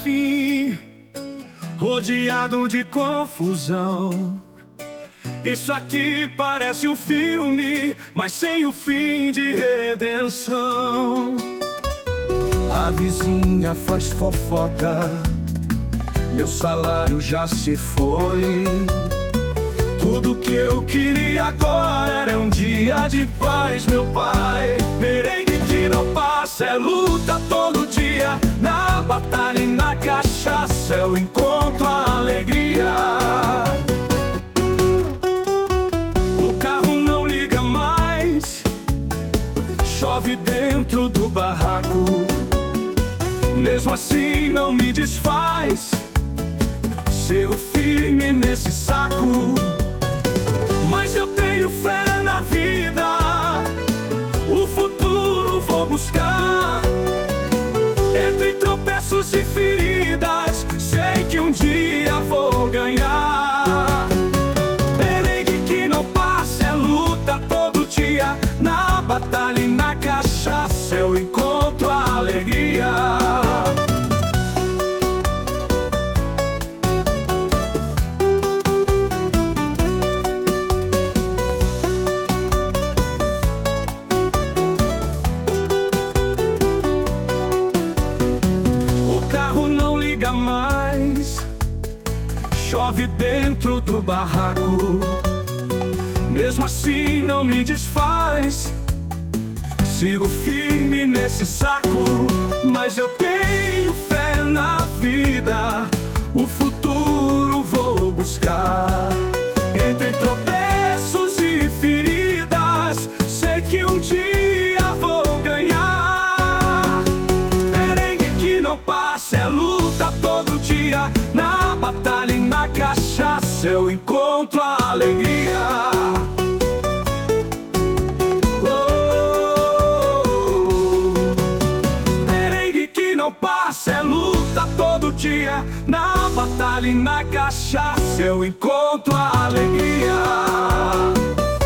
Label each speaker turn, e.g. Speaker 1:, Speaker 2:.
Speaker 1: fim, rodeado de confusão. Isso aqui parece um filme, mas sem o fim de redenção. A vizinha faz fofoca, meu salário já se foi. Tudo que eu queria agora era um dia de paz, meu pai. Merengue que não passa, é luta todo dia. Na batalha e na cachaça eu encontro a alegria. O carro não liga mais, chove dentro do barraco. Mesmo assim não me desfaz, sigo firme nesse saco. Mas eu tenho fé na vida, o futuro vou buscar. Entre tropeços e feridas, sei que um dia vou ganhar. Merengue que não passa, é luta todo dia. Na batalha e na cachaça eu encontro a alegria. Mais chove dentro do barraco. Mesmo assim não me desfaz, sigo firme nesse saco. Mas eu tenho fé na vida, o futuro vou buscar. Entre tropeços e feridas, sei que um dia vou ganhar. Merengue que não passa, é luta todo dia. Na batalha e na cachaça eu encontro a alegria. Merengue que não passa, é luta todo dia. Na batalha e na cachaça eu encontro a alegria.